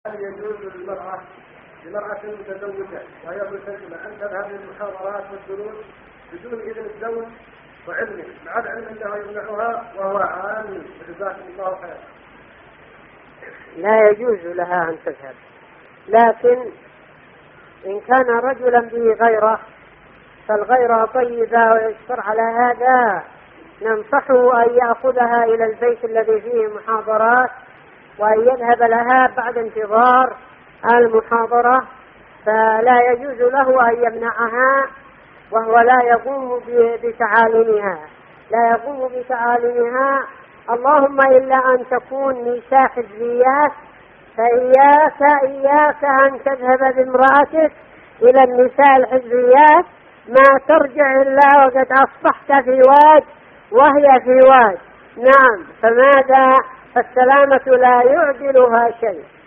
يجوز للمرأة متزوجة وهي مسلمة أن تذهب للمحاضرات والدروس بدون إذن الزوج وعلمه مع العلم أنه يمنعها وهو عامل. جزاكم الله خيرا. لا يجوز لها أن تذهب، لكن إن كان رجلا به غيره فالغيرة طيبة ويشتر على هذا ننصحه أن يأخذها إلى البيت الذي فيه محاضرات وأن يذهب لها بعد انتظار المحاضرة، فلا يجوز له أن يمنعها وهو لا يقوم بتعاليمها اللهم إلا أن تكون نساء حزبيات، فإياك أن تذهب بامرأتك إلى النساء الحزبيات ما ترجع إلا وقد أصبحت في واد وهي في واد. نعم، فالسلامة لا يعدلها شيء.